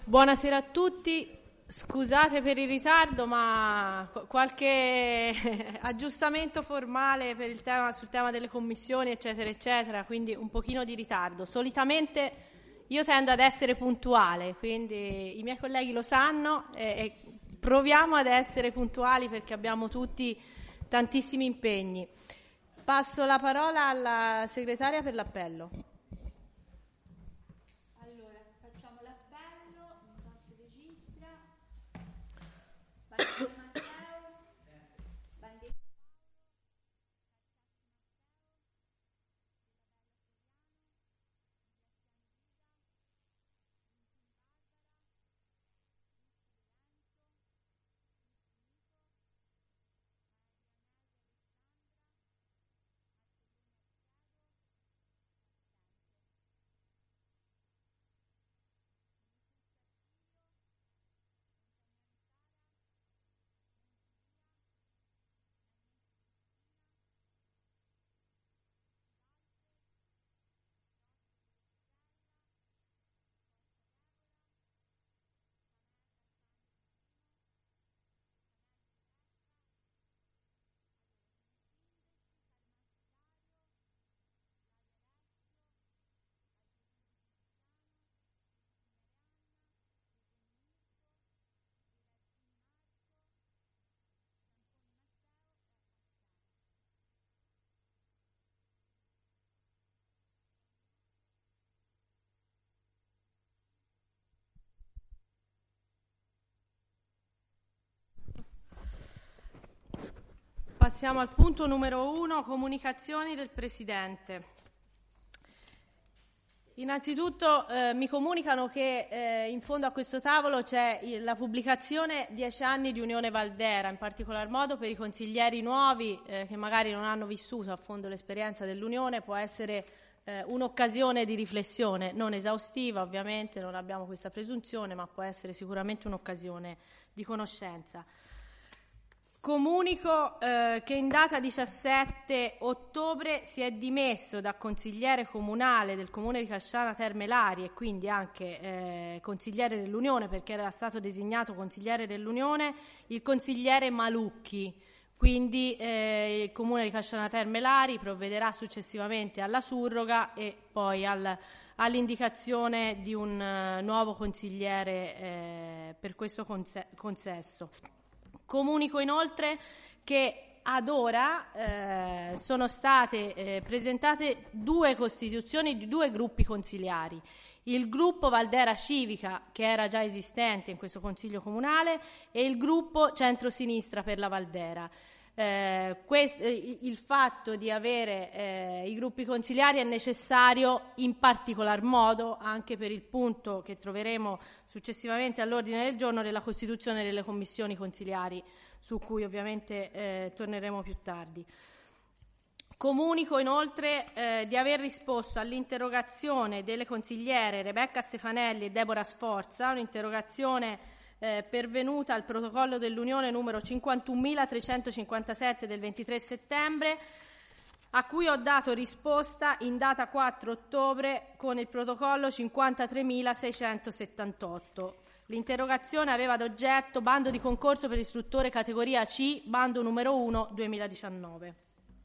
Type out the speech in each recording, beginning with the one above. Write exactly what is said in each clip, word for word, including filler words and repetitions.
Buonasera a tutti, scusate per il ritardo, ma qualche aggiustamento formale per il tema, sul tema delle commissioni, eccetera, eccetera, quindi un pochino di ritardo. Solitamente io tendo ad essere puntuale, quindi i miei colleghi lo sanno e, e proviamo ad essere puntuali perché abbiamo tutti tantissimi impegni. Passo la parola alla segretaria per l'appello. Passiamo al punto numero uno, comunicazioni del Presidente. Innanzitutto eh, mi comunicano che eh, in fondo a questo tavolo c'è il, la pubblicazione dieci anni di Unione Valdera, in particolar modo per i consiglieri nuovi eh, che magari non hanno vissuto a fondo l'esperienza dell'Unione, può essere eh, un'occasione di riflessione, non esaustiva ovviamente, non abbiamo questa presunzione, ma può essere sicuramente un'occasione di conoscenza. Comunico eh, che in data diciassette ottobre si è dimesso da consigliere comunale del Comune di Casciana Terme Lari e quindi anche eh, consigliere dell'Unione, perché era stato designato consigliere dell'Unione, il consigliere Malucchi. Quindi eh, il Comune di Casciana Terme Lari provvederà successivamente alla surroga e poi al, all'indicazione di un uh, nuovo consigliere eh, per questo conse- consesso. Comunico inoltre che ad ora eh, sono state eh, presentate due costituzioni di due gruppi consiliari. Il gruppo Valdera Civica, che era già esistente in questo Consiglio Comunale, e il gruppo Centrosinistra per la Valdera. Eh, quest- il fatto di avere eh, i gruppi consiliari è necessario in particolar modo anche per il punto che troveremo successivamente all'ordine del giorno della costituzione delle commissioni consiliari, su cui ovviamente eh, torneremo più tardi. Comunico inoltre eh, di aver risposto all'interrogazione delle consigliere Rebecca Stefanelli e Deborah Sforza, un'interrogazione Eh, pervenuta al protocollo dell'Unione numero cinquantunomilatrecentocinquantasette del ventitré settembre, a cui ho dato risposta in data quattro ottobre con il protocollo cinquantatremilaseicentosettantotto. L'interrogazione aveva ad oggetto bando di concorso per istruttore categoria C, bando numero uno duemiladiciannove.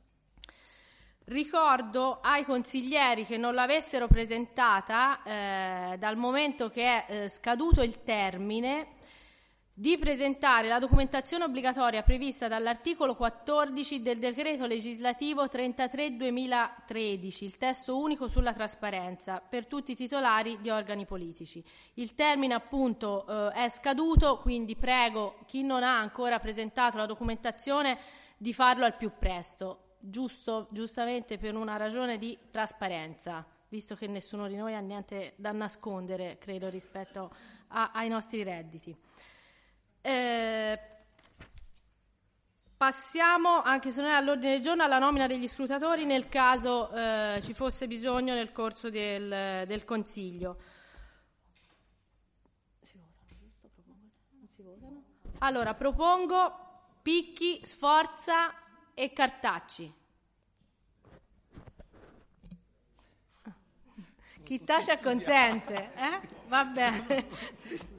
Ricordo ai consiglieri che non l'avessero presentata, eh, dal momento che è eh, scaduto il termine, di presentare la documentazione obbligatoria prevista dall'articolo quattordici del decreto legislativo trentatré duemilatredici, il testo unico sulla trasparenza, per tutti i titolari di organi politici. Il termine appunto eh, è scaduto, quindi prego chi non ha ancora presentato la documentazione di farlo al più presto. Giusto, giustamente per una ragione di trasparenza, visto che nessuno di noi ha niente da nascondere, credo, rispetto a, ai nostri redditi. Eh, passiamo, anche se non è all'ordine del giorno, alla nomina degli scrutatori nel caso eh, ci fosse bisogno nel corso del, del Consiglio. Si votano, giusto? Non si votano? Allora, propongo Picchi, Sforza e Cartacci. Chi tace acconsente, eh? va bene.